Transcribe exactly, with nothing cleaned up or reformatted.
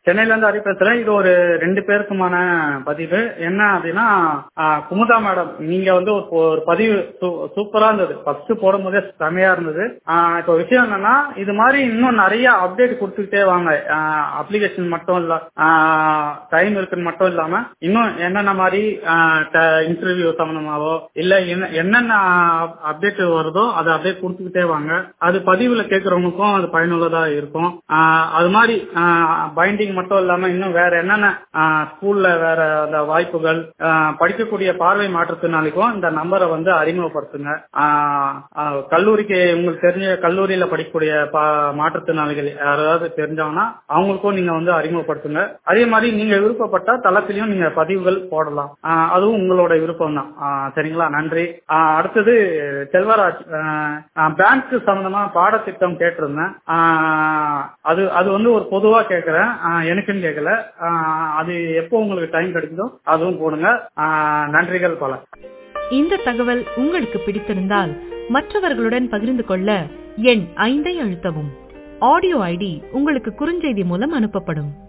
சென்னையில இருந்து ஹரி பேசுறேன். இது ஒரு ரெண்டு பேருக்குமான பதிவு. என்ன அப்படின்னா, ஆஹ், குமுதா மேடம், நீங்க வந்து ஒரு ஒரு பதிவு சூ- சூப்பரா இருந்தது. ஃபர்ஸ்ட் போடும் போதே செமையா இருந்தது. ஆஹ், இப்போ விஷயம் என்னன்னா, இது மாதிரி இன்னும் நிறைய அப்டேட் கொடுத்துக்கிட்டே வாங்க. அப்ளிகேஷன் மட்டும் இல்ல, டைம் இருக்குன்னு மட்டும் இல்லாம இன்னும் என்னென்ன மாதிரி இன்டர்வியூ சம்பந்தமாவோ இல்ல என்ன- என்னென்ன அப்டேட் வருதோ அதை அப்டேட் கொடுத்துக்கிட்டே வாங்க. அது பதிவுல கேட்கறவங்களுக்கும் அது பயனுள்ளதா இருக்கும். ஆஹ், அது மாதிரி பைண்டிங் மட்டும் இல்லாம இன்னும் வேற என்னென்ன ஸ்கூல்ல வேற அந்த வாய்ப்புகள், ஆஹ், படிக்கக்கூடிய பார்வை மாற்றத்தினாலுக்கும் இந்த நம்பரை வந்து அறிமுகப்படுத்துங்க. ஆஹ், ஆஹ், கல்லூரிக்கு உங்களுக்கு தெரிஞ்ச கல்லூரியில படிக்கக்கூடிய பா- மாற்றுத்திறனாளிகள் யாராவது தெரிஞ்சவங்கன்னா அவங்களுக்கும் நீங்க வந்து அறிமுகப்படுத்துங்க. அதே மாதிரி நீங்க விருப்பப்பட்ட தளத்திலையும் நீங்க பதிவுகள் போடலாம். ஆஹ், அதுவும் உங்களோட விருப்பம் தான். சரிங்களா? நன்றி. ஆஹ், அடுத்தது செல்வராஜ், பேங்க் சம்பந்தமா பாடத்திட்டம் கேட்டிருந்தேன். ஆஹ், அது அது வந்து ஒரு பொதுவா கேட்கிறேன், ஆஹ், எனக்குன்னு கேட்கல. ஆஹ், அது எப்போ உங்களுக்கு டைம் கிடைக்குதோ அதுவும் போடுங்க. ஆஹ், நன்றிகள் பல. இந்த தகவல் உங்களுக்கு பிடித்திருந்தால் மற்றவர்களுடன் பகிர்ந்து கொள்ள எண் ஐந்தை அழுத்தவும். ஆடியோ ஐடி உங்களுக்கு குறுஞ்செய்தி மூலம் அனுப்பப்படும்.